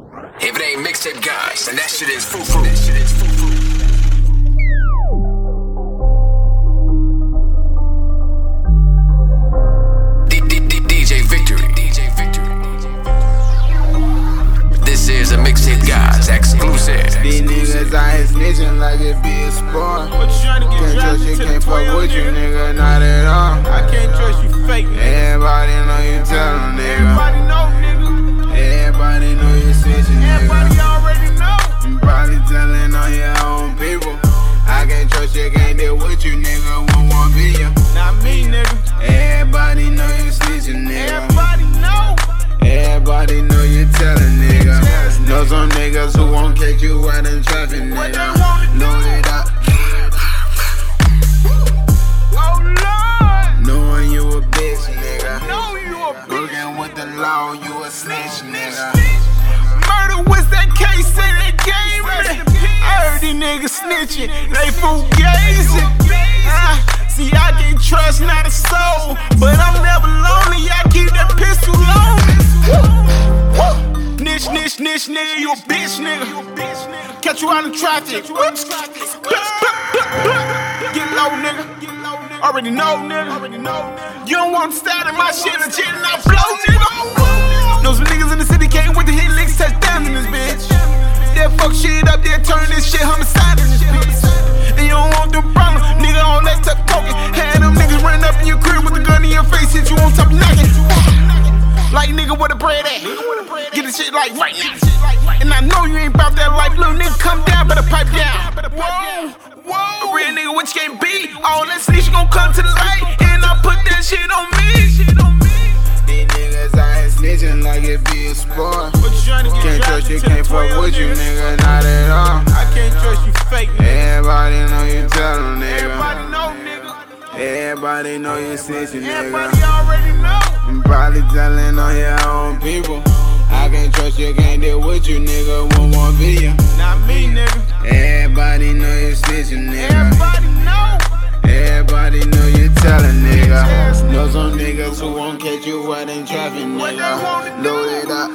If it ain't mixtape guys, then that shit is foo-foo. DJ Victory. This is a Mixtape Guys exclusive. These niggas out here snitching like it be a sport. Can't trust you, can't fuck with you, nigga, not at all. I can't trust you fake, nigga. Everybody know you tell them, nigga. Everybody know, nigga. Everybody know you snitching, nigga. Everybody already know. You probably telling on your own people. I can't trust you, can't deal with you, nigga, won't be you. Not me, nigga. Everybody know you snitching, nigga. Everybody know. Everybody know you telling, nigga. Know some niggas who won't catch you out in traffic, nigga. Know it up. Oh, Lord. Knowing you a bitch, nigga. Know you a bitch. Working with the law, you a snitch, nigga. Murder was that case in the game, man. I heard these niggas snitching, they fugazi. See, I can't trust not a soul, but I'm never lonely, I keep that pistol loaded. Snitch, nigga, you a bitch, nigga. Catch you out in traffic. Get low, nigga. Already know, nigga. You don't want to start in my shit legit and I blow, nigga. Know some niggas in the city came with the hit licks, touchdowns in this bitch. They'll fuck shit up, they'll turn this shit homicide in this bitch. And you don't want the problem, nigga, all that stuff talking. Had them niggas run up in your crib with a gun in your face, hit you on top knocking. Like nigga, where the bread at? Get the shit like right now. And I know you ain't about that life, little nigga, come down, better pipe down. Whoa, real nigga, what you can't be. All that snitch gon' come to the light, and I put that shit on me. These niggas out here snitching like it be a sport. Can't trust you, can't fuck with you, nigga, not at all. I can't trust you fake, nigga. Everybody know you tell them, nigga. Everybody know, nigga. Everybody know you snitching, Everybody nigga. already know. You probably telling on your own people. I can't trust you, can't deal with you, nigga, won't be you. Not me, nigga. Everybody know you snitching, nigga. Everybody know. Everybody know you telling, nigga. Know some niggas who won't catch you out in traffic, nigga. Load it up.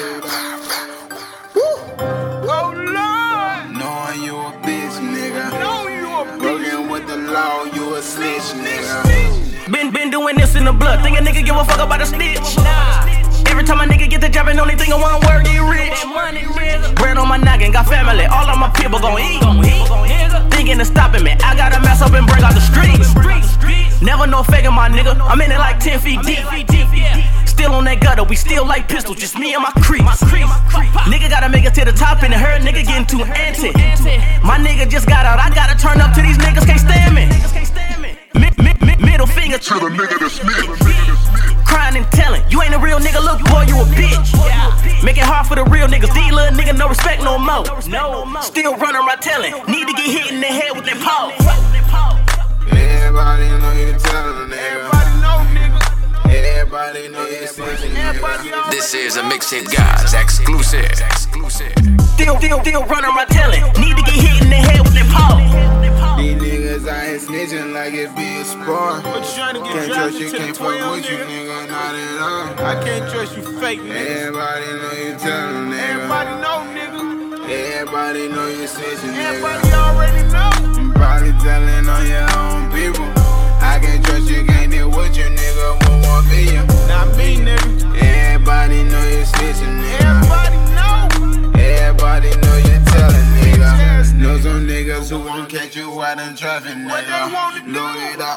Oh, Lord. Knowing you a bitch, nigga. Know you a bitch. Working with the law, you a snitch, nigga. Been doing this in the blood. Think a nigga give a fuck about a stitch. Nah. Every time a nigga get the job, and only thing I want word get rich. Bread on my noggin, got family. All of my people gon' eat. Thinking of stopping me, I gotta mess up and bring out the streets. Never no faking my nigga. I'm in it like 10 feet deep. Still on that gutter, we still like pistols, just me and my creeps. Nigga gotta make it to the top, and her nigga getting too antsy. My nigga just got out, I gotta turn up to these niggas, can't stand me. Middle finger to the nigga that's snitch. Crying and telling, you ain't a real nigga, look boy, you a bitch. Make it hard for the real niggas, these little niggas no respect no more. Still running around telling, need to get hit in the head with that paw. Everybody know you telling, nigga. Everybody know, nigga. Everybody know you snitching, Everybody nigga. already This is a Mixtape Guys exclusive. Still running around telling, need to get hit in the head with that paw. These niggas out here snitching like it be a sport. Can't trust you, can't fuck with you, nigga, not at all. I can't trust you fake, nigga. Everybody know you telling, nigga. Everybody know, nigga. Everybody know you snitching, Everybody nigga. already know. You probably telling on your own people. I can't trust you, can't deal with you, nigga, won't be you. Not me, nigga. Everybody know you snitching, nigga. Everybody know. Everybody know you telling, nigga. Know some niggas who won't catch you out in traffic, nigga. Load it up.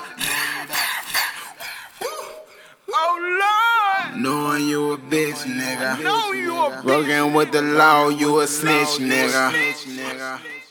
Oh, Lord. Knowing you a bitch, nigga. Know you a bitch. Working with the law, you a snitch, nigga.